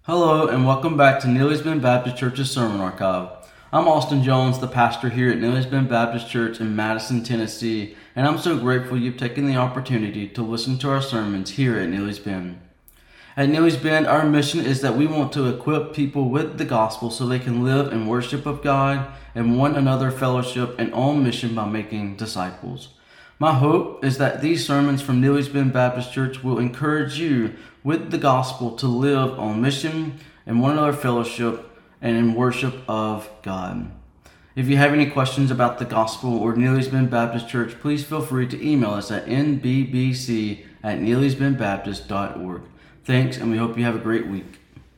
Hello and welcome back to Neely's Bend Baptist Church's Sermon Archive. I'm Austin Jones, the pastor here at Neely's Bend Baptist Church in Madison, Tennessee, and I'm so grateful you've taken the opportunity to listen to our sermons here at Neely's Bend. At Neely's Bend, our mission is that we want to equip people with the gospel so they can live in worship of God and one another fellowship and on mission by making disciples. My hope is that these sermons from Neely's Bend Baptist Church will encourage you with the gospel to live on mission and one another fellowship and in worship of God. If you have any questions about the gospel or Neely's Bend Baptist Church, please feel free to email us at nbbc@neelysbendbaptist.org. Thanks, and we hope you have a great week.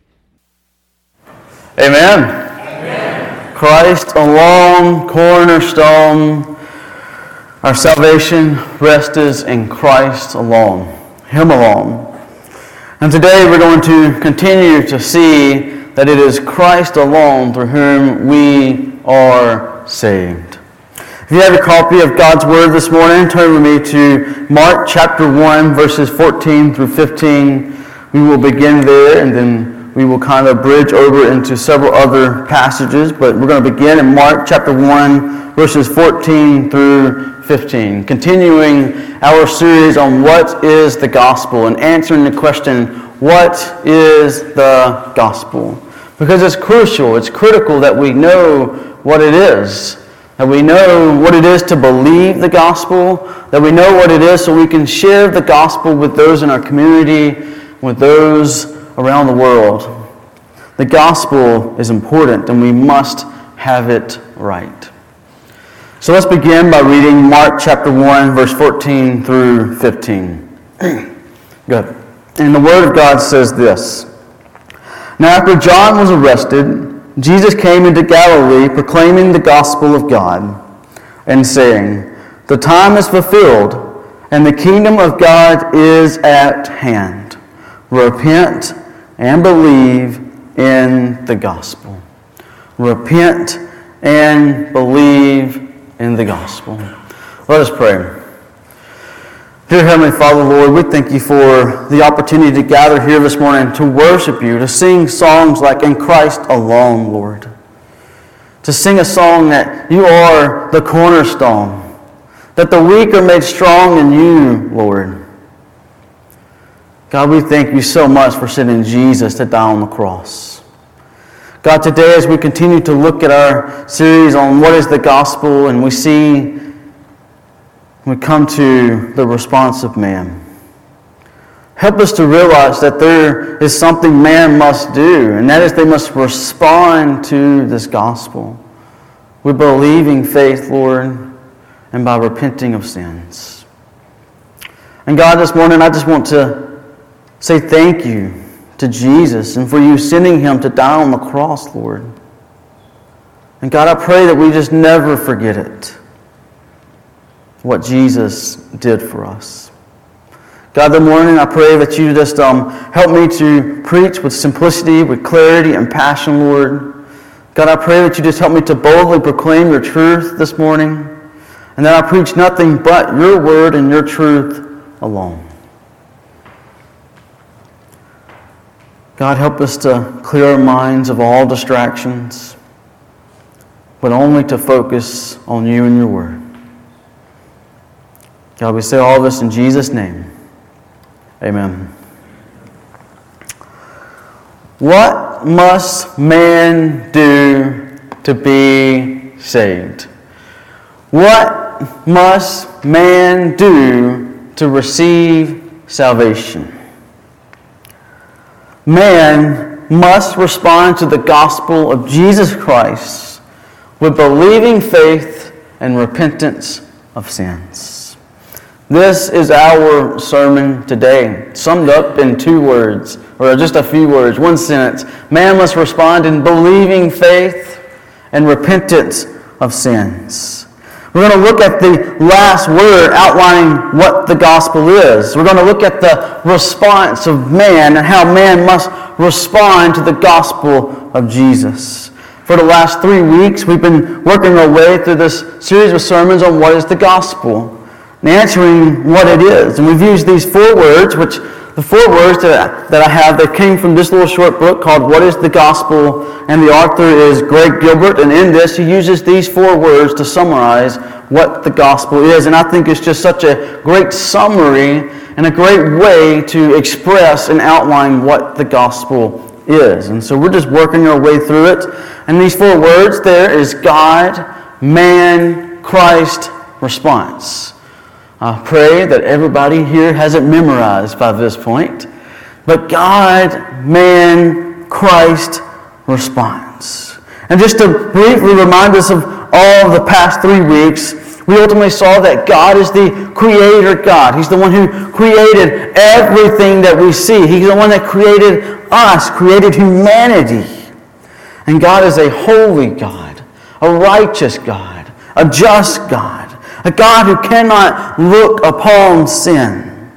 Amen. Amen. Christ alone, cornerstone. Our salvation rests in Christ alone, Him alone. And today we're going to continue to see that it is Christ alone through whom we are saved. If you have a copy of God's Word this morning, turn with me to Mark chapter 1, verses 14 through 15. We will begin there, and then we will kind of bridge over into several other passages. But we're going to begin in Mark chapter 1, verses 14 through 15, continuing our series on what is the gospel and answering the question, what is the gospel? Because it's crucial, it's critical that we know what it is, that we know what it is to believe the gospel, that we know what it is so we can share the gospel with those in our community, with those around the world. The gospel is important and we must have it right. So let's begin by reading Mark chapter 1, verse 14 through 15. Good. And the Word of God says this. Now after John was arrested, Jesus came into Galilee proclaiming the gospel of God and saying, "The time is fulfilled and the kingdom of God is at hand. Repent and believe in the gospel." Repent and believe in the gospel. Let us pray. Dear Heavenly Father, Lord, we thank you for the opportunity to gather here this morning to worship you, to sing songs like "In Christ Alone," Lord. To sing a song that you are the cornerstone, that the weak are made strong in you, Lord. God, we thank you so much for sending Jesus to die on the cross. God, today as we continue to look at our series on what is the gospel, and we come to the response of man. Help us to realize that there is something man must do, and that is they must respond to this gospel with believing faith, Lord, and by repenting of sins. And God, this morning I just want to say thank you to Jesus and for you sending him to die on the cross, Lord. And God, I pray that we just never forget it, what Jesus did for us. God, this morning I pray that you just help me to preach with simplicity, with clarity and passion, Lord. God, I pray that you just help me to boldly proclaim your truth this morning, and that I preach nothing but your word and your truth alone. God, help us to clear our minds of all distractions, but only to focus on you and your word. God, we say all this in Jesus' name. Amen. What must man do to be saved? What must man do to receive salvation? Man must respond to the gospel of Jesus Christ with believing faith and repentance of sins. This is our sermon today, summed up in 2 words, or just a few words, one sentence. Man must respond in believing faith and repentance of sins. We're going to look at the last word outlining what the gospel is. We're going to look at the response of man and how man must respond to the gospel of Jesus. For the last 3 weeks, we've been working our way through this series of sermons on what is the gospel and answering what it is. And we've used these 4 words, which the 4 words that I have, they came from this little short book called What is the Gospel? And the author is Greg Gilbert. And in this, he uses these 4 words to summarize what the gospel is. And I think it's just such a great summary and a great way to express and outline what the gospel is. And so we're just working our way through it. And these 4 words there is God, man, Christ, response. I pray that everybody here has it memorized by this point. But God, man, Christ, response. And just to briefly remind us of all of the past 3 weeks, we ultimately saw that God is the creator God. He's the one who created everything that we see. He's the one that created us, created humanity. And God is a holy God, a righteous God, a just God, a God who cannot look upon sin.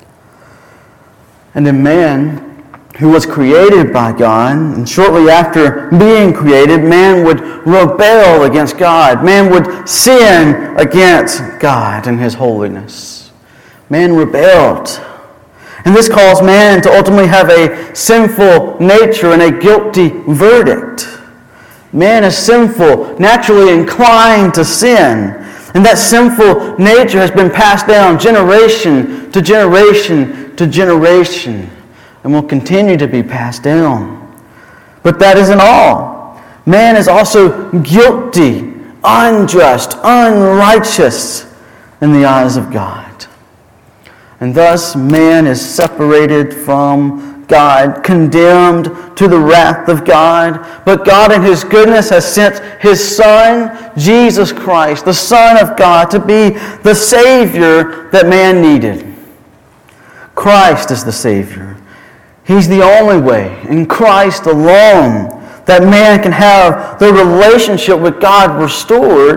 And then man, who was created by God, and shortly after being created, man would rebel against God. Man would sin against God and His holiness. Man rebelled. And this caused man to ultimately have a sinful nature and a guilty verdict. Man is sinful, naturally inclined to sin. And that sinful nature has been passed down generation to generation to generation, and will continue to be passed down. But that isn't all. Man is also guilty, unjust, unrighteous in the eyes of God. And thus man is separated from God, condemned to the wrath of God. But God in His goodness has sent His Son, Jesus Christ, the Son of God, to be the Savior that man needed. Christ is the Savior. He's the only way, in Christ alone, that man can have the relationship with God restored.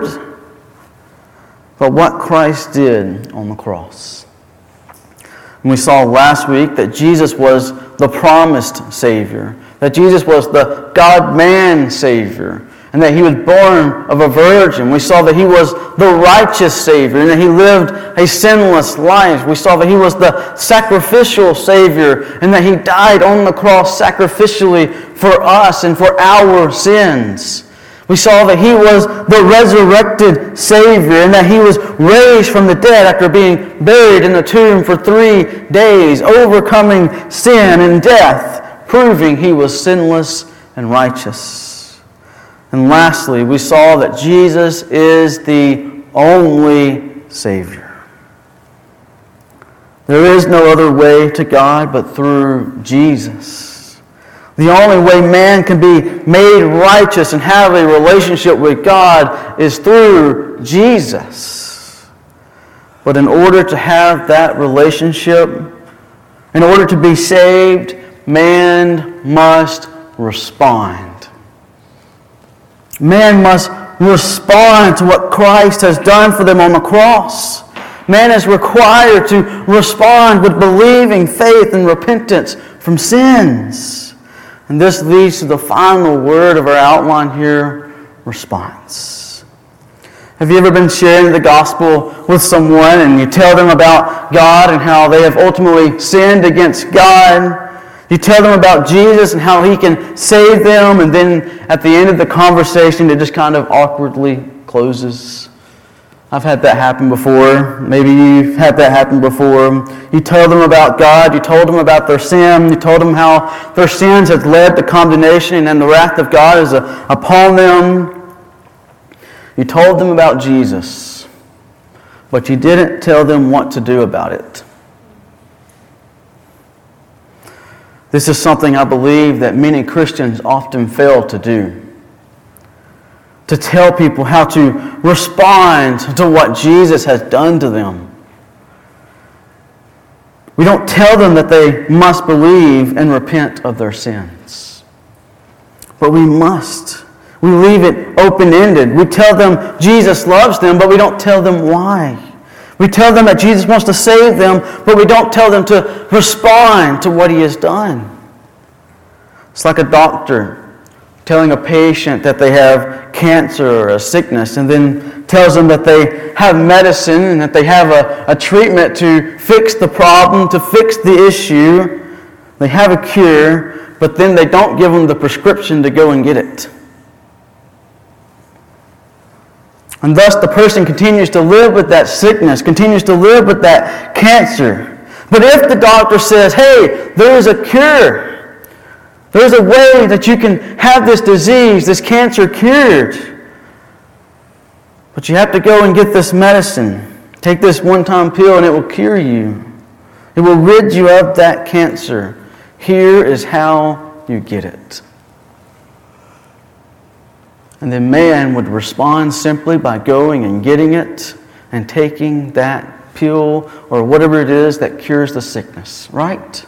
But what Christ did on the cross. And we saw last week that Jesus was the promised Savior, that Jesus was the God-man Savior, and that He was born of a virgin. We saw that He was the righteous Savior, and that He lived a sinless life. We saw that He was the sacrificial Savior, and that He died on the cross sacrificially for us and for our sins. We saw that He was the resurrected Savior, and that He was raised from the dead after being buried in the tomb for 3 days, overcoming sin and death, proving He was sinless and righteous. And lastly, we saw that Jesus is the only Savior. There is no other way to God but through Jesus. The only way man can be made righteous and have a relationship with God is through Jesus. But in order to have that relationship, in order to be saved, man must respond. Man must respond to what Christ has done for them on the cross. Man is required to respond with believing faith and repentance from sins. And this leads to the final word of our outline here, response. Have you ever been sharing the gospel with someone and you tell them about God and how they have ultimately sinned against God? You tell them about Jesus and how He can save them, and then at the end of the conversation it just kind of awkwardly closes. I've had that happen before. Maybe you've had that happen before. You told them about God. You told them about their sin. You told them how their sins have led to condemnation and the wrath of God is upon them. You told them about Jesus, but you didn't tell them what to do about it. This is something I believe that many Christians often fail to do. To tell people how to respond to what Jesus has done to them. We don't tell them that they must believe and repent of their sins. But we must. We leave it open-ended. We tell them Jesus loves them, but we don't tell them why. We tell them that Jesus wants to save them, but we don't tell them to respond to what He has done. It's like a doctor telling a patient that they have cancer or a sickness, and then tells them that they have medicine and that they have a treatment to fix the problem, to fix the issue. They have a cure, but then they don't give them the prescription to go and get it. And thus the person continues to live with that sickness, continues to live with that cancer. But if the doctor says, hey, there's a cure, there's a way that you can have this disease, this cancer cured, but you have to go and get this medicine, take this one-time pill and it will cure you. It will rid you of that cancer. Here is how you get it. And then man would respond simply by going and getting it and taking that pill or whatever it is that cures the sickness, right?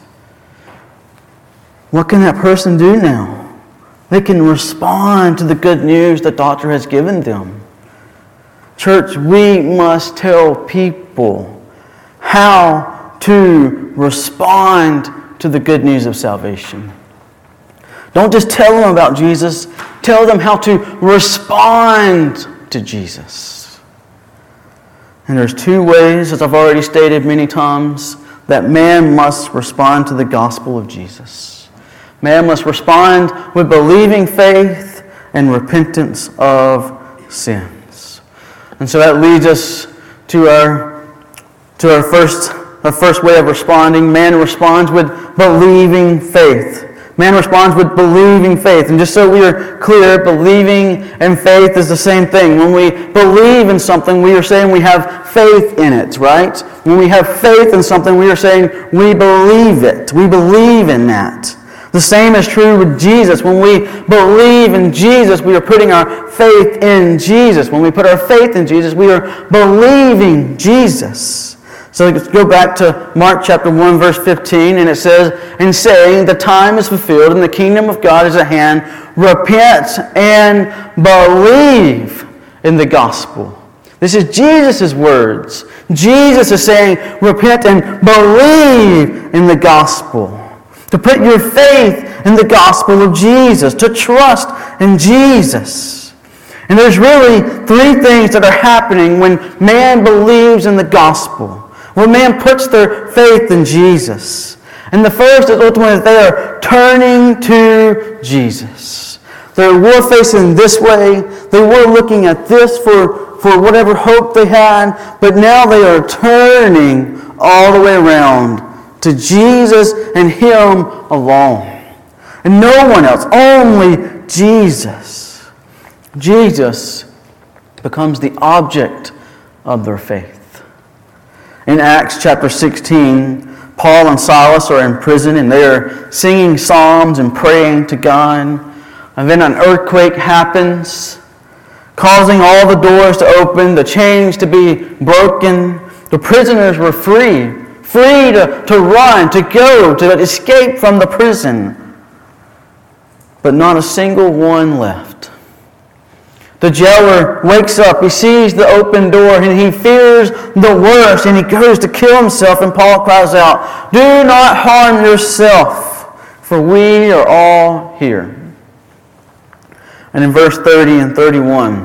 What can that person do now? They can respond to the good news the doctor has given them. Church, we must tell people how to respond to the good news of salvation. Don't just tell them about Jesus. Tell them how to respond to Jesus. And there's two ways, as I've already stated many times, that man must respond to the gospel of Jesus. Man must respond with believing faith and repentance of sins. And so that leads us to our first way of responding. Man responds with believing faith. Man responds with believing faith. And just so we are clear, believing and faith is the same thing. When we believe in something, we are saying we have faith in it, right? When we have faith in something, we are saying we believe it. We believe in that. The same is true with Jesus. When we believe in Jesus, we are putting our faith in Jesus. When we put our faith in Jesus, we are believing Jesus. So let's go back to Mark chapter 1, verse 15, and it says, "And saying, the time is fulfilled, and the kingdom of God is at hand. Repent and believe in the gospel." This is Jesus' words. Jesus is saying, repent and believe in the gospel. To put your faith in the gospel of Jesus. To trust in Jesus. And there's really three things that are happening when man believes in the gospel. When man puts their faith in Jesus. And the first is ultimately that they are turning to Jesus. They were facing this way. They were looking at this for whatever hope they had. But now they are turning all the way around to Jesus and Him alone. And no one else. Only Jesus. Jesus becomes the object of their faith. In Acts chapter 16, Paul and Silas are in prison and they are singing psalms and praying to God. And then an earthquake happens, causing all the doors to open, the chains to be broken. The prisoners were free to run, to go, to escape from the prison. But not a single one left. The jailer wakes up, he sees the open door, and he fears the worst, and he goes to kill himself, and Paul cries out, "Do not harm yourself, for we are all here." And in verse 30 and 31,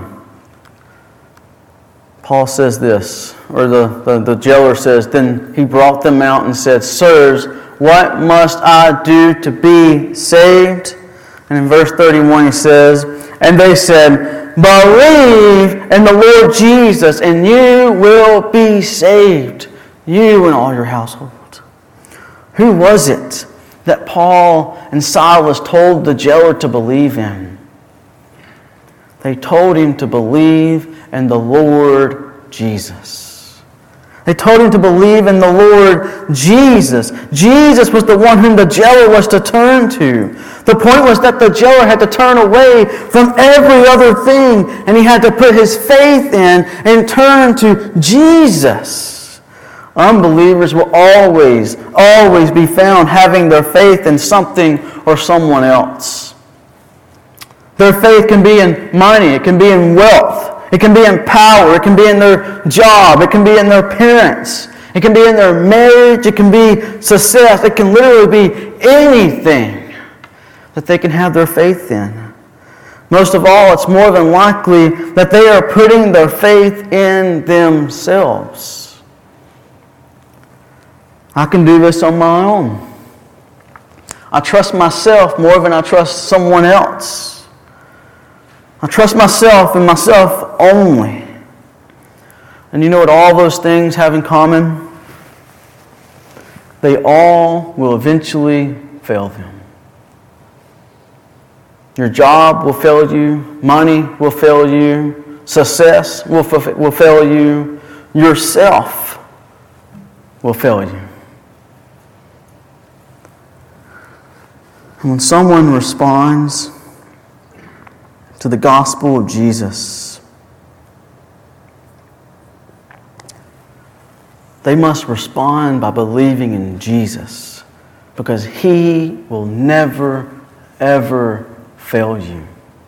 Paul says this, or the jailer says, "Then he brought them out and said, 'Sirs, what must I do to be saved?' And in verse 31 he says, "And they said, 'Believe in the Lord Jesus, and you will be saved, you and all your household.'" Who was it that Paul and Silas told the jailer to believe in? They told him to believe in the Lord Jesus. They told him to believe in the Lord Jesus. Jesus was the one whom the jailer was to turn to. The point was that the jailer had to turn away from every other thing, and he had to put his faith in and turn to Jesus. Unbelievers will always be found having their faith in something or someone else. Their faith can be in money, it can be in wealth, it can be in power, it can be in their job, it can be in their parents, it can be in their marriage, it can be success, it can literally be anything that they can have their faith in. most of all, it's more than likely that they are putting their faith in themselves. I can do this on my own. I trust myself more than I trust someone else. I trust myself and myself only. And you know what all those things have in common? They all will eventually fail them. Your job will fail you. Money will fail you. Success will fail you. Yourself will fail you. And when someone responds to the gospel of Jesus, they must respond by believing in Jesus, because He will never, ever fail you.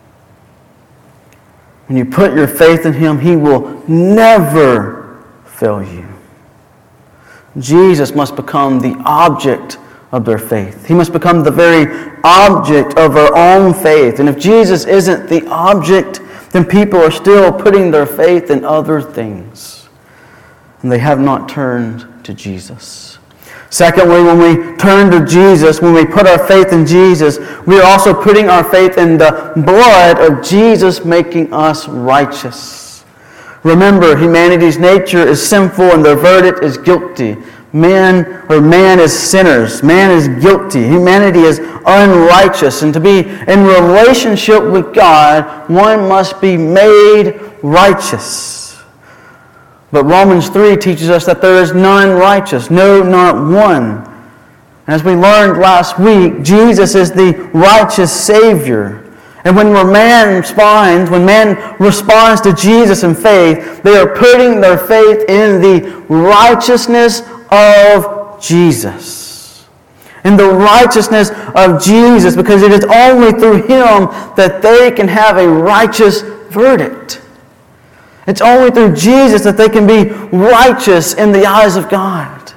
When you put your faith in Him, He will never fail you. Jesus must become the object of their faith. He must become the very object of our own faith. And if Jesus isn't the object, then people are still putting their faith in other things. And they have not turned to Jesus. Secondly, when we turn to Jesus, when we put our faith in Jesus, we are also putting our faith in the blood of Jesus making us righteous. Remember, humanity's nature is sinful and their verdict is guilty. Man is sinners. Man is guilty. Humanity is unrighteous. And to be in relationship with God, one must be made righteous. But Romans 3 teaches us that there is none righteous. No, not one. As we learned last week, Jesus is the righteous Savior. And when man responds to Jesus in faith, they are putting their faith in the righteousness of Jesus. In the righteousness of Jesus, because it is only through Him that they can have a righteous verdict. It's only through Jesus that they can be righteous in the eyes of God.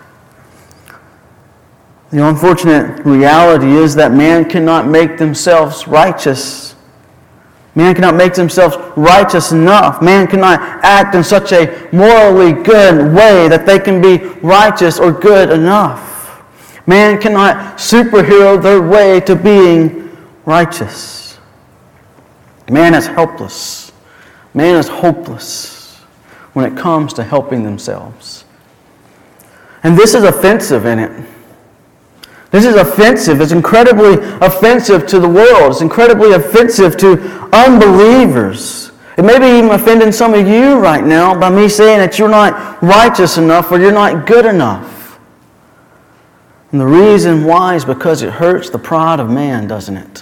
The unfortunate reality is that man cannot make themselves righteous. Man cannot make themselves righteous enough. Man cannot act in such a morally good way that they can be righteous or good enough. Man cannot superhero their way to being righteous. Man is helpless. Man is hopeless when it comes to helping themselves. And this is offensive, isn't it? This is offensive. It's incredibly offensive to the world. It's incredibly offensive to unbelievers. It may be even offending some of you right now by me saying that you're not righteous enough or you're not good enough. And the reason why is because it hurts the pride of man, doesn't it?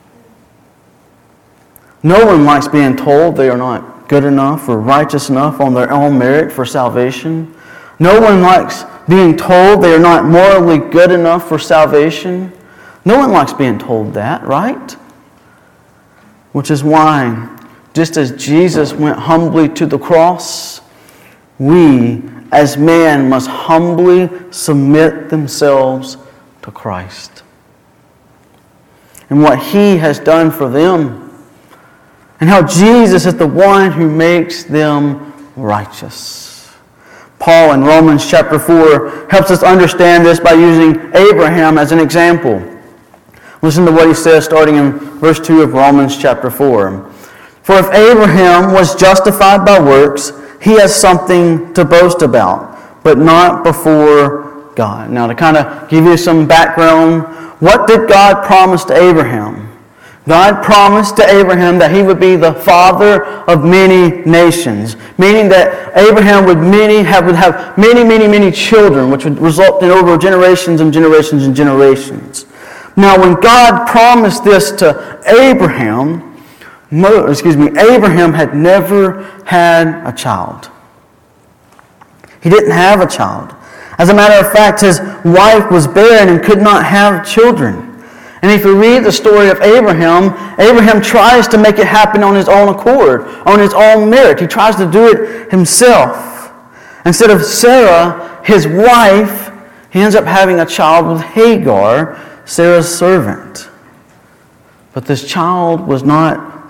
No one likes being told they are not good enough or righteous enough on their own merit for salvation. No one likes being told they are not morally good enough for salvation. No one likes being told that, right? Which is why, just as Jesus went humbly to the cross, we as man must humbly submit themselves to Christ and what He has done for them, and how Jesus is the one who makes them righteous. Paul in Romans chapter 4 helps us understand this by using Abraham as an example. Listen to what he says starting in verse 2 of Romans chapter 4. For if Abraham was justified by works, he has something to boast about, but not before God. Now to kind of give you some background, what did God promise to Abraham? God promised to Abraham that he would be the father of many nations, meaning that Abraham would have many children, which would result in over generations and generations and generations. Now, when God promised this to Abraham, Abraham had never had a child. He didn't have a child. As a matter of fact, his wife was barren and could not have children. And if you read the story of Abraham, Abraham tries to make it happen on his own accord, on his own merit. He tries to do it himself. Instead of Sarah, his wife, he ends up having a child with Hagar, Sarah's servant. But this child was not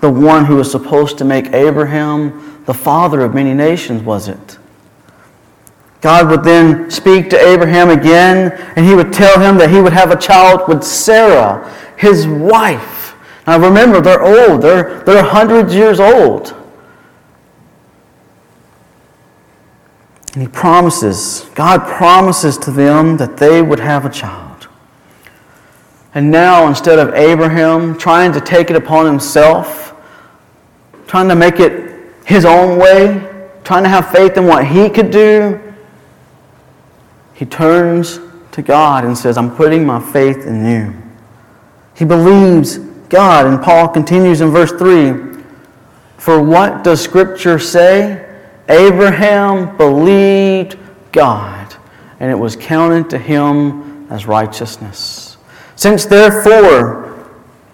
the one who was supposed to make Abraham the father of many nations, was it? God would then speak to Abraham again, and he would tell him that he would have a child with Sarah, his wife. Now remember, they're old. They're 100 years old. And God promises to them that they would have a child. And now, instead of Abraham trying to take it upon himself, trying to make it his own way, trying to have faith in what he could do, he turns to God and says, I'm putting my faith in you. He believes God. And Paul continues in verse 3. For what does Scripture say? Abraham believed God, and it was counted to him as righteousness. Since therefore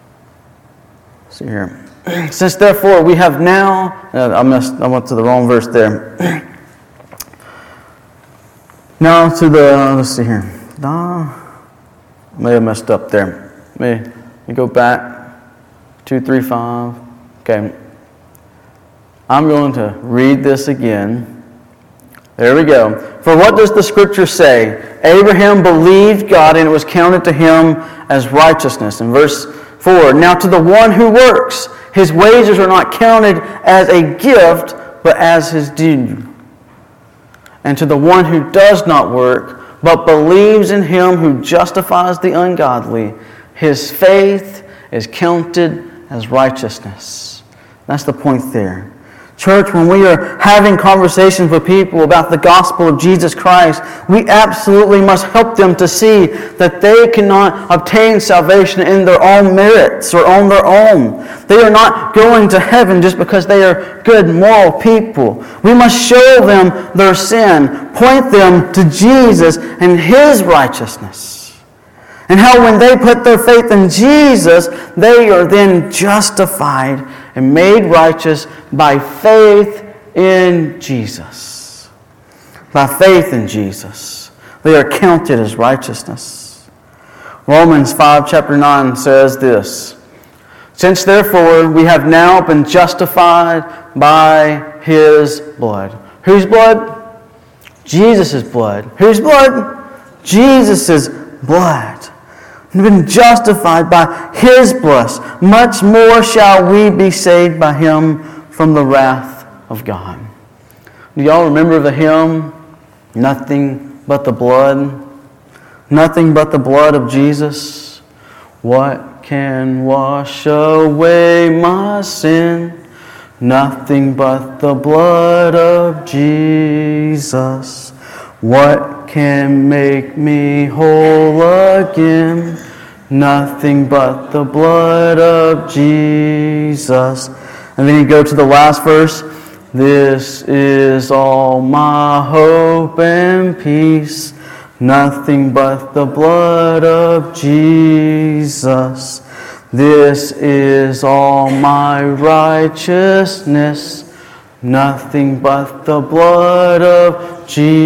we have now... I went to the wrong verse there. Now to the, let's see here. I may have messed up there. Let me go back. 2, 3, 5. Okay. I'm going to read this again. There we go. For what does the Scripture say? Abraham believed God, and it was counted to him as righteousness. In verse 4, now to the one who works, his wages are not counted as a gift, but as his due. And to the one who does not work, but believes in him who justifies the ungodly, his faith is counted as righteousness. That's the point there. Church, when we are having conversations with people about the gospel of Jesus Christ, we absolutely must help them to see that they cannot obtain salvation in their own merits or on their own. They are not going to heaven just because they are good, moral people. We must show them their sin, point them to Jesus and His righteousness. And how when they put their faith in Jesus, they are then justified and made righteous by faith in Jesus. By faith in Jesus. They are counted as righteousness. Romans 5, chapter 9 says this. Since therefore we have now been justified by His blood. Whose blood? Jesus' blood. Whose blood? Jesus' blood. We've been justified by His blood. Much more shall we be saved by Him from the wrath of God. Do y'all remember the hymn, Nothing But the Blood? Nothing but the blood of Jesus. What can wash away my sin? Nothing but the blood of Jesus. What can make me whole again? Nothing but the blood of Jesus. And then you go to the last verse. This is all my hope and peace. Nothing but the blood of Jesus. This is all my righteousness. Nothing but the blood of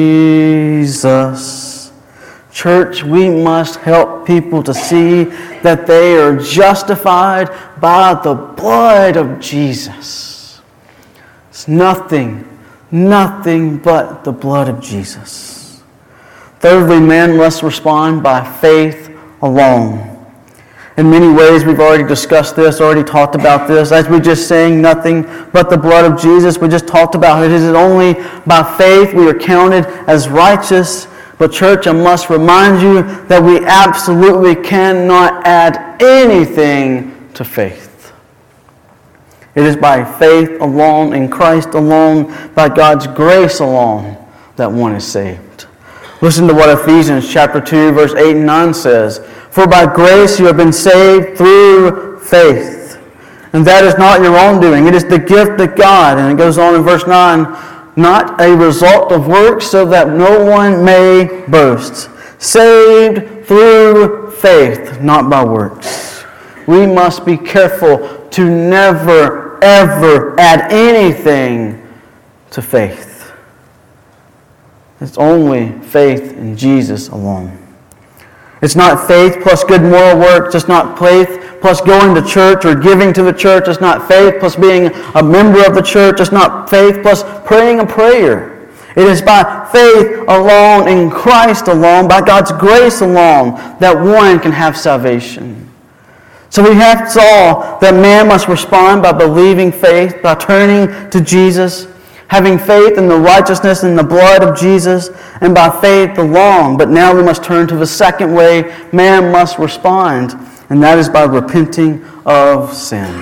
Jesus. Church, we must help people to see that they are justified by the blood of Jesus. It's nothing but the blood of Jesus. Thirdly, man must respond by faith alone. In many ways, we've already discussed this, already talked about this. As we just sang, nothing but the blood of Jesus. We just talked about it. It is only by faith we are counted as righteous. But church, I must remind you that we absolutely cannot add anything to faith. It is by faith alone, in Christ alone, by God's grace alone, that one is saved. Listen to what Ephesians chapter 2, verse 8 and 9 says. For by grace you have been saved through faith. And that is not your own doing. It is the gift of God. And it goes on in verse 9. Not a result of works, so that no one may boast. Saved through faith, not by works. We must be careful to never, ever add anything to faith. It's only faith in Jesus alone. It's not faith plus good moral works. It's not faith plus going to church or giving to the church. It's not faith plus being a member of the church. It's not faith plus praying a prayer. It is by faith alone, in Christ alone, by God's grace alone, that one can have salvation. So we have saw that man must respond by believing faith, by turning to Jesus, having faith in the righteousness and the blood of Jesus, and by faith alone. But now we must turn to the second way man must respond, and that is by repenting of sin.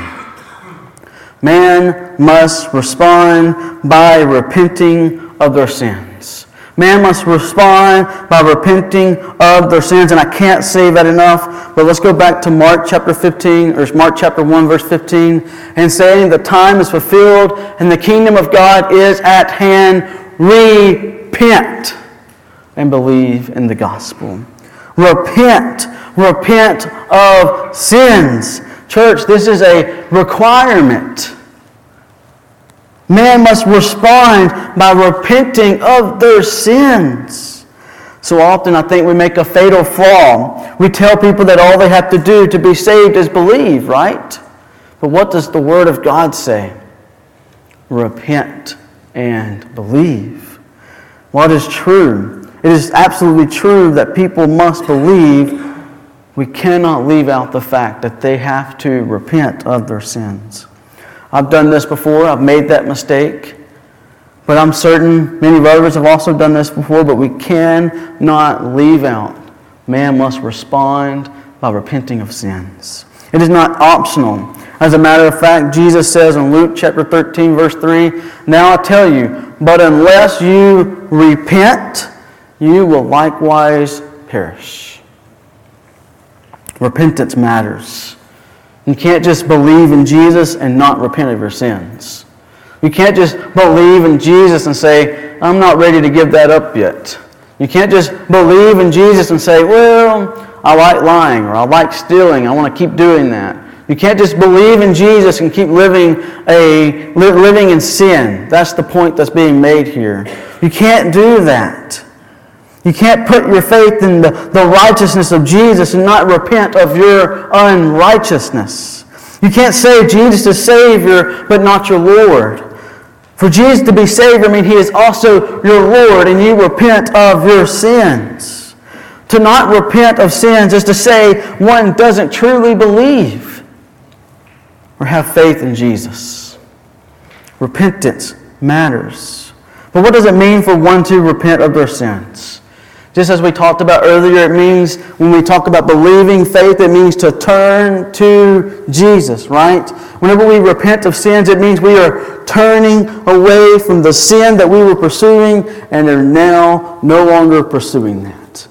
Man must respond by repenting of their sins. Man must respond by repenting of their sins, and I can't say that enough, but let's go back to Mark chapter 15, or Mark chapter 1, verse 15, and saying the time is fulfilled and the kingdom of God is at hand. Repent and believe in the gospel. Repent. Repent of sins. Church, this is a requirement. Man must respond by repenting of their sins. So often I think we make a fatal flaw. We tell people that all they have to do to be saved is believe, right? But what does the Word of God say? Repent and believe. What is true? It is absolutely true that people must believe. We cannot leave out the fact that they have to repent of their sins. I've done this before. I've made that mistake. But I'm certain many others have also done this before, but we cannot leave out. Man must respond by repenting of sins. It is not optional. As a matter of fact, Jesus says in Luke chapter 13, verse 3, "Now I tell you, but unless you repent, you will likewise perish." Repentance matters. You can't just believe in Jesus and not repent of your sins. You can't just believe in Jesus and say, "I'm not ready to give that up yet." You can't just believe in Jesus and say, "Well, I like lying," or "I like stealing. I want to keep doing that." You can't just believe in Jesus and keep living in sin. That's the point that's being made here. You can't do that. You can't put your faith in the righteousness of Jesus and not repent of your unrighteousness. You can't say Jesus is Savior but not your Lord. For Jesus to be Savior means He is also your Lord, and you repent of your sins. To not repent of sins is to say one doesn't truly believe or have faith in Jesus. Repentance matters. But what does it mean for one to repent of their sins? Just as we talked about earlier, it means when we talk about believing faith, it means to turn to Jesus, right? Whenever we repent of sins, it means we are turning away from the sin that we were pursuing and are now no longer pursuing that.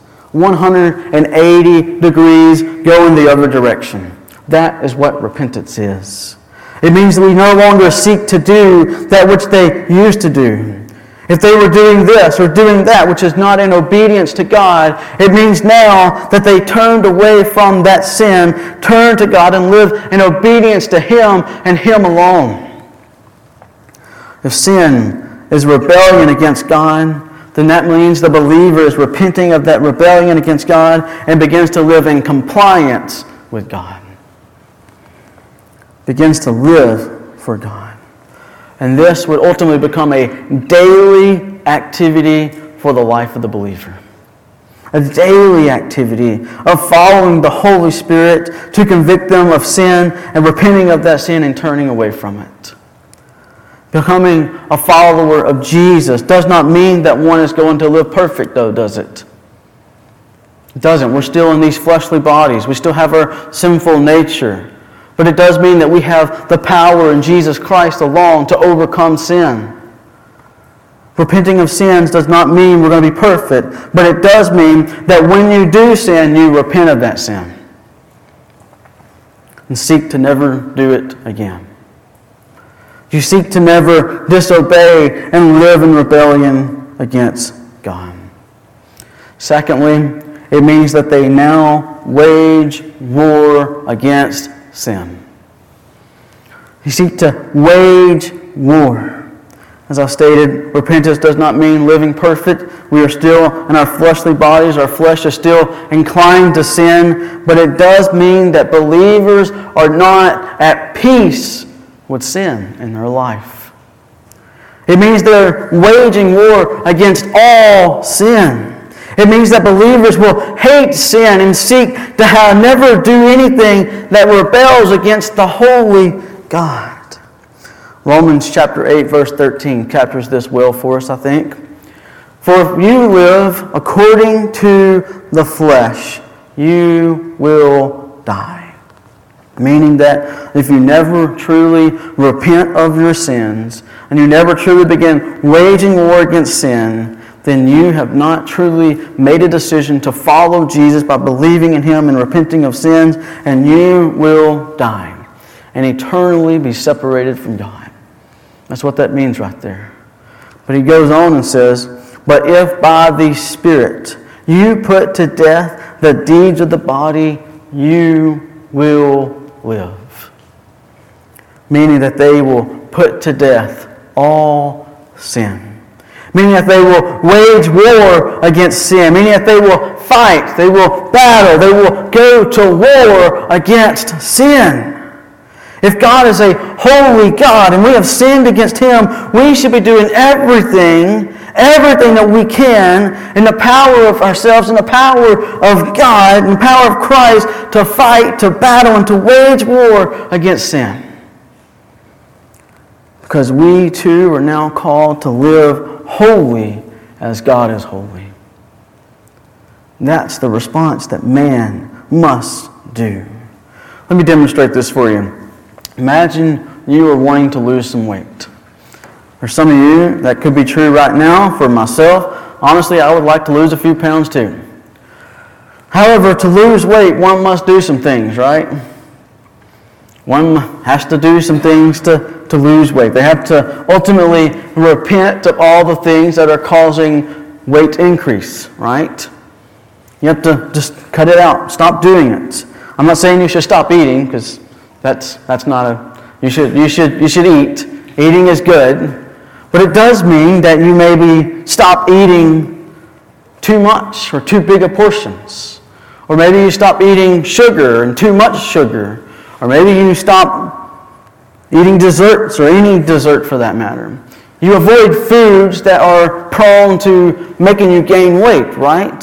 180 degrees go in the other direction. That is what repentance is. It means that we no longer seek to do that which they used to do. If they were doing this or doing that, which is not in obedience to God, it means now that they turned away from that sin, turned to God, and live in obedience to Him and Him alone. If sin is rebellion against God, then that means the believer is repenting of that rebellion against God and begins to live in compliance with God. Begins to live for God. And this would ultimately become a daily activity for the life of the believer. A daily activity of following the Holy Spirit to convict them of sin and repenting of that sin and turning away from it. Becoming a follower of Jesus does not mean that one is going to live perfect, though, does it? It doesn't. We're still in these fleshly bodies. We still have our sinful nature. But it does mean that we have the power in Jesus Christ alone to overcome sin. Repenting of sins does not mean we're going to be perfect, but it does mean that when you do sin, you repent of that sin and seek to never do it again. You seek to never disobey and live in rebellion against God. Secondly, it means that they now wage war against sin. You seek to wage war As I stated, repentance does not mean living perfect. We are still in our fleshly bodies. Our flesh is still inclined to sin. But it does mean that believers are not at peace with sin in their life. It means they're waging war against all sin. It means that believers will hate sin and seek to never do anything that rebels against the holy God. Romans chapter 8, verse 13 captures this well for us, I think. For if you live according to the flesh, you will die. Meaning that if you never truly repent of your sins, and you never truly begin waging war against sin, then you have not truly made a decision to follow Jesus by believing in Him and repenting of sins, and you will die and eternally be separated from God. That's what that means right there. But he goes on and says, but if by the Spirit you put to death the deeds of the body, you will live. Meaning that they will put to death all sin. Meaning that they will wage war against sin. Meaning that they will fight, they will battle, they will go to war against sin. If God is a holy God and we have sinned against Him, we should be doing everything that we can in the power of ourselves, in the power of God, in the power of Christ to fight, to battle, and to wage war against sin. Because we too are now called to live holy as God is holy. That's the response that man must do. Let me demonstrate this for you. Imagine you are wanting to lose some weight. For some of you, that could be true right now. For myself, honestly, I would like to lose a few pounds too. However, to lose weight, one must do some things, right? One has to do some things to lose weight. They have to ultimately repent of all the things that are causing weight increase, right? You have to just cut it out. Stop doing it. I'm not saying you should stop eating, because that's not a... You should eat. Eating is good. But it does mean that you maybe stop eating too much or too big of portions. Or maybe you stop eating sugar and too much sugar. Or maybe you stop eating desserts, or any dessert for that matter. You avoid foods that are prone to making you gain weight, right?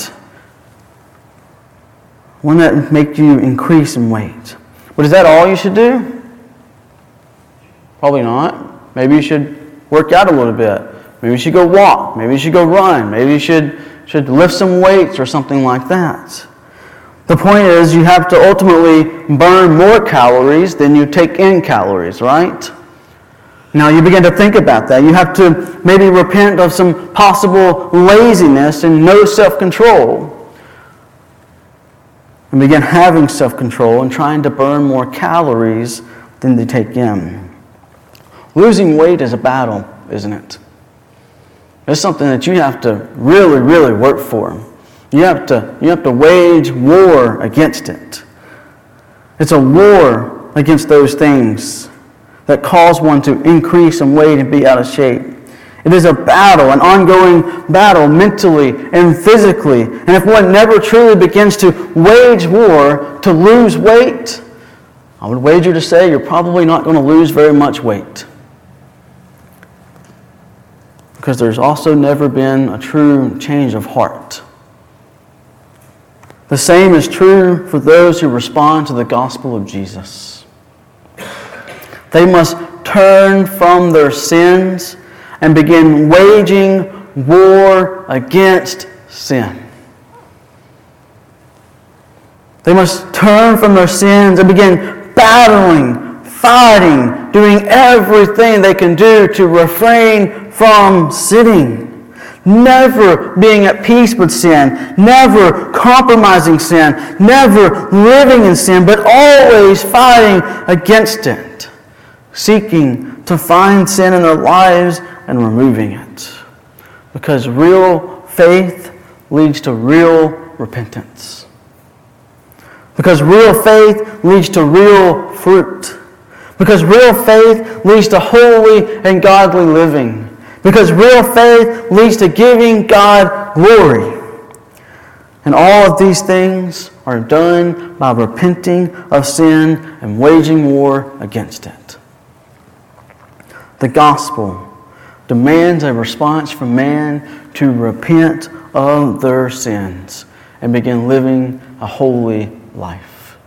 One that make you increase in weight. But is that all you should do? Probably not. Maybe you should work out a little bit. Maybe you should go walk. Maybe you should go run. Maybe you should lift some weights or something like that. The point is, you have to ultimately burn more calories than you take in calories, right? Now you begin to think about that. You have to maybe repent of some possible laziness and no self-control. And begin having self-control and trying to burn more calories than they take in. Losing weight is a battle, isn't it? It's something that you have to really, really work for. You have to wage war against it. It's a war against those things that cause one to increase in weight and be out of shape. It is a battle, an ongoing battle mentally and physically. And if one never truly begins to wage war to lose weight, I would wager to say you're probably not going to lose very much weight. Because there's also never been a true change of heart. The same is true for those who respond to the gospel of Jesus. They must turn from their sins and begin waging war against sin. They must turn from their sins and begin battling, fighting, doing everything they can do to refrain from sinning. Never being at peace with sin, never compromising sin, never living in sin, but always fighting against it, seeking to find sin in their lives and removing it. Because real faith leads to real repentance. Because real faith leads to real fruit. Because real faith leads to holy and godly living. Because real faith leads to giving God glory. And all of these things are done by repenting of sin and waging war against it. The gospel demands a response from man to repent of their sins and begin living a holy life.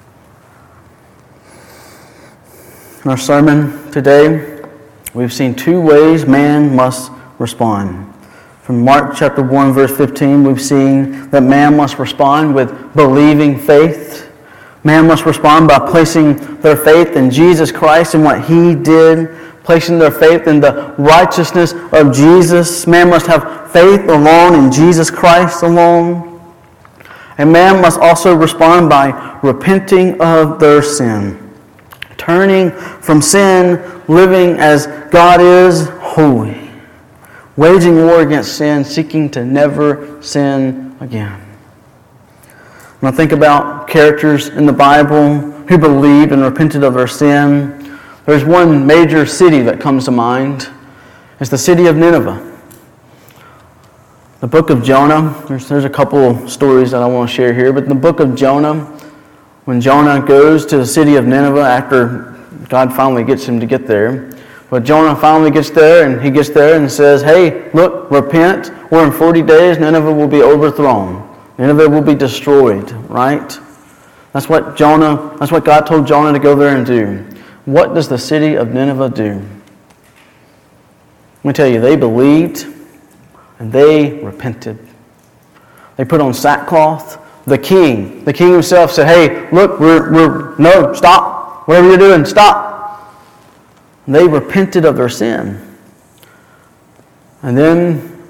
In our sermon today, we've seen two ways man must respond. From Mark chapter 1, verse 15, we've seen that man must respond with believing faith. Man must respond by placing their faith in Jesus Christ and what He did, placing their faith in the righteousness of Jesus. Man must have faith alone in Jesus Christ alone. And man must also respond by repenting of their sin, turning from sin, living as God is holy, waging war against sin, seeking to never sin again. When I think about characters in the Bible who believed and repented of their sin, there's one major city that comes to mind. It's the city of Nineveh. The book of Jonah, there's a couple stories that I want to share here, but in the book of Jonah, when Jonah goes to the city of Nineveh after God finally gets him to get there, but Jonah finally gets there, and he gets there and says, hey, look, repent, or in 40 days Nineveh will be overthrown. Nineveh will be destroyed, right? That's what God told Jonah to go there and do. What does the city of Nineveh do? Let me tell you, they believed and they repented. They put on sackcloth. The king himself said, hey, look, no, stop. Whatever you're doing, stop. They repented of their sin. And then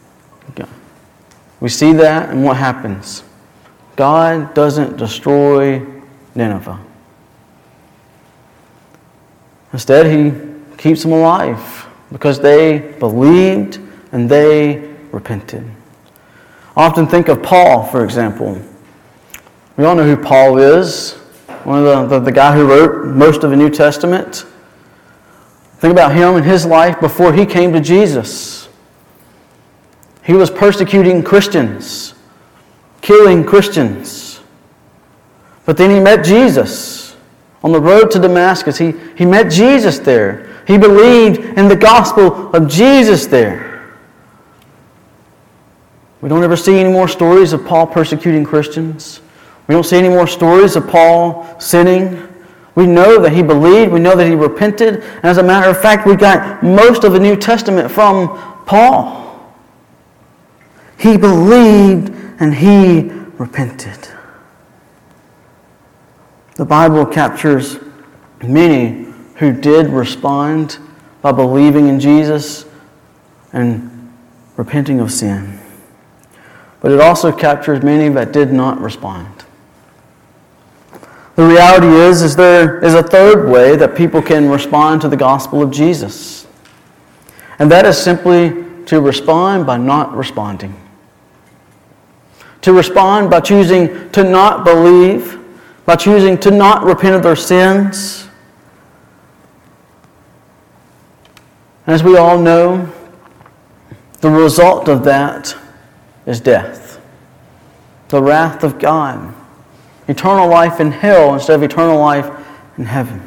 we see that, and what happens? God doesn't destroy Nineveh. Instead, He keeps them alive because they believed and they repented. I often think of Paul, for example. We all know who Paul is, one of the guy who wrote most of the New Testament. Think about him and his life before he came to Jesus. He was persecuting Christians, killing Christians. But then he met Jesus on the road to Damascus. He met Jesus there. He believed in the gospel of Jesus there. We don't ever see any more stories of Paul persecuting Christians. We don't see any more stories of Paul sinning. We know that he believed. We know that he repented. And as a matter of fact, we got most of the New Testament from Paul. He believed and he repented. The Bible captures many who did respond by believing in Jesus and repenting of sin. But it also captures many that did not respond. The reality is there is a third way that people can respond to the gospel of Jesus. And that is simply to respond by not responding. To respond by choosing to not believe, by choosing to not repent of their sins. And as we all know, the result of that is death. The wrath of God. Eternal life in hell instead of eternal life in heaven.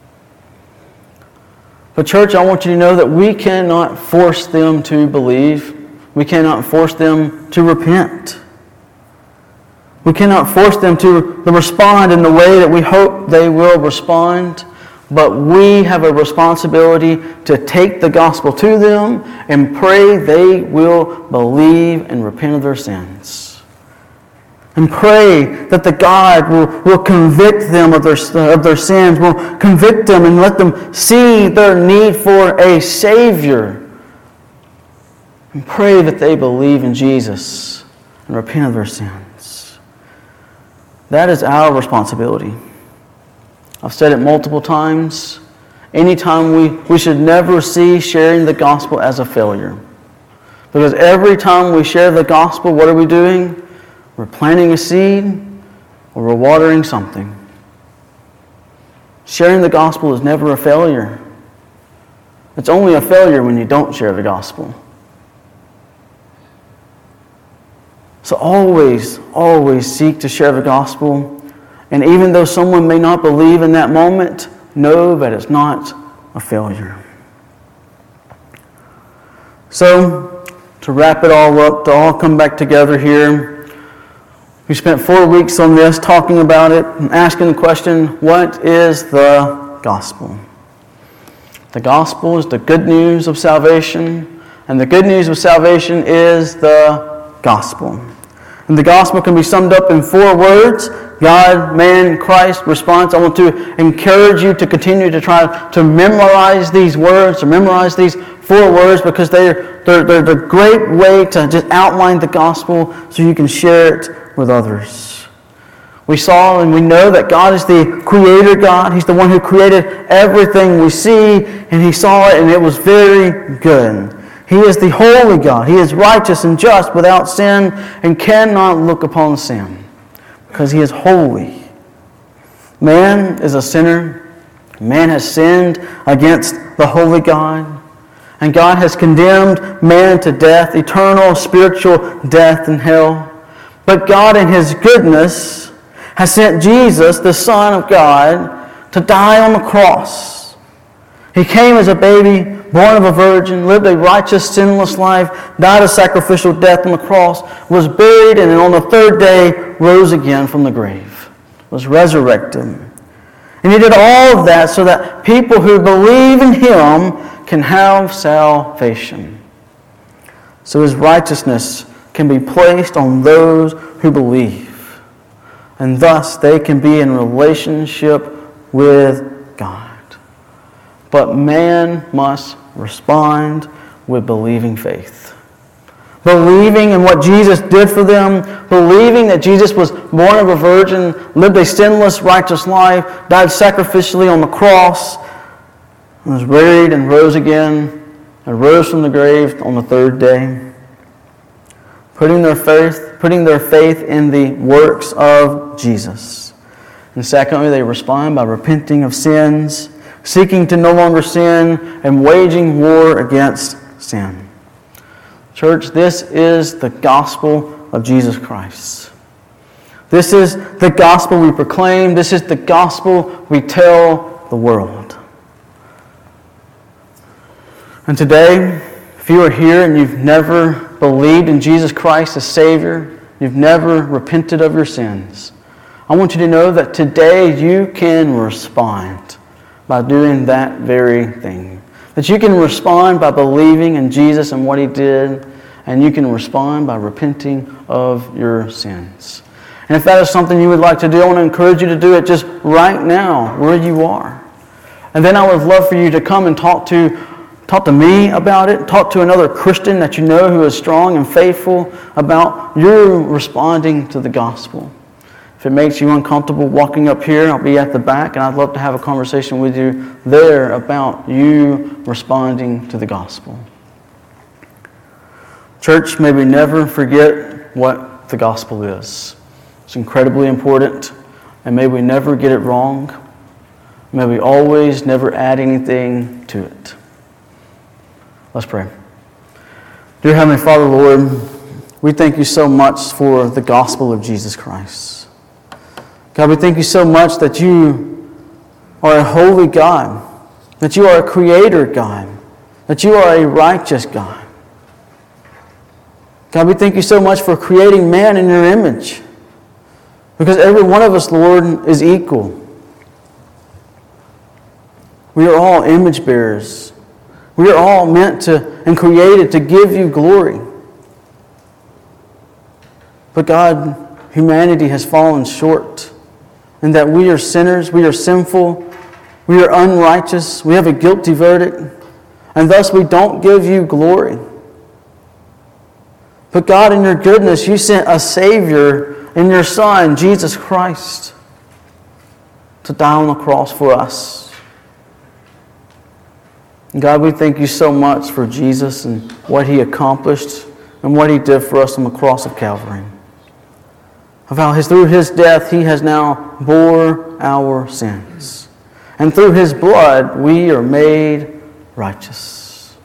But church, I want you to know that we cannot force them to believe. We cannot force them to repent. We cannot force them to respond in the way that we hope they will respond. But we have a responsibility to take the gospel to them and pray they will believe and repent of their sins. And pray that the God will convict them of their sins, will convict them and let them see their need for a Savior. And pray that they believe in Jesus and repent of their sins. That is our responsibility. I've said it multiple times. Anytime we should never see sharing the gospel as a failure. Because every time we share the gospel, what are we doing? We're planting a seed or we're watering something. Sharing the gospel is never a failure. It's only a failure when you don't share the gospel. So always, always seek to share the gospel. And even though someone may not believe in that moment, know that it's not a failure. So, to wrap it all up, to all come back together here, we spent 4 weeks on this, talking about it, and asking the question, what is the gospel? The gospel is the good news of salvation, and the good news of salvation is the gospel. And the gospel can be summed up in 4 words: God, man, Christ, response. I want to encourage you to continue to try to memorize these words, to memorize these 4 words, because they're a great way to just outline the gospel so you can share it with others. We saw and we know that God is the creator God. He's the one who created everything we see, and He saw it and it was very good. He is the holy God. He is righteous and just, without sin, and cannot look upon sin, because He is holy. Man is a sinner. Man has sinned against the holy God. And God has condemned man to death, eternal spiritual death in hell. But God in His goodness has sent Jesus, the Son of God, to die on the cross. He came as a baby, born of a virgin, lived a righteous, sinless life, died a sacrificial death on the cross, was buried, and on the 3rd day rose again from the grave, was resurrected. And He did all of that so that people who believe in Him can have salvation. So His righteousness can be placed on those who believe, and thus they can be in relationship with God. But man must respond with believing faith. Believing in what Jesus did for them, believing that Jesus was born of a virgin, lived a sinless, righteous life, died sacrificially on the cross, was buried and rose again, and rose from the grave on the 3rd day. Putting their faith in the works of Jesus. And secondly, they respond by repenting of sins, seeking to no longer sin, and waging war against sin. Church, this is the gospel of Jesus Christ. This is the gospel we proclaim. This is the gospel we tell the world. And today, if you are here and you've never believed in Jesus Christ as Savior, you've never repented of your sins, I want you to know that today you can respond by doing that very thing. That you can respond by believing in Jesus and what He did, and you can respond by repenting of your sins. And if that is something you would like to do, I want to encourage you to do it just right now, where you are. And then I would love for you to come and talk to me about it, talk to another Christian that you know who is strong and faithful about you responding to the gospel. If it makes you uncomfortable walking up here, I'll be at the back, and I'd love to have a conversation with you there about you responding to the gospel. Church, may we never forget what the gospel is. It's incredibly important, and may we never get it wrong. May we always never add anything to it. Let's pray. Dear Heavenly Father, Lord, we thank You so much for the gospel of Jesus Christ. God, we thank You so much that You are a holy God, that You are a creator God, that You are a righteous God. God, we thank You so much for creating man in Your image, because every one of us, Lord, is equal. We are all image bearers. We are all meant to and created to give You glory. But God, humanity has fallen short, and that we are sinners, we are sinful, we are unrighteous, we have a guilty verdict, and thus we don't give You glory. But God, in Your goodness, You sent a Savior in Your Son, Jesus Christ, to die on the cross for us. And God, we thank You so much for Jesus and what He accomplished and what He did for us on the cross of Calvary. Of how through His death He has now bore our sins. And through His blood we are made righteous.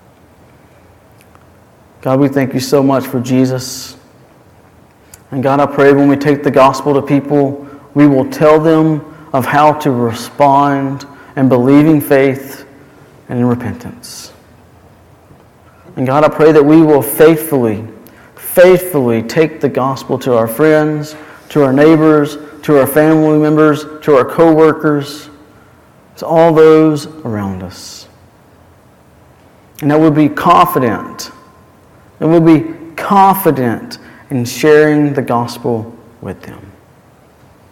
God, we thank you so much for Jesus. And God, I pray when we take the gospel to people, we will tell them of how to respond in believing faith and in repentance. And God, I pray that we will faithfully take the gospel to our friends, to our neighbors, to our family members, to our co-workers, to all those around us. And that we'll be confident. And we'll be confident in sharing the gospel with them.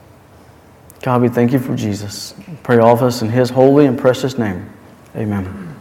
God, we thank you for Jesus. I pray all of us in his holy and precious name. Amen.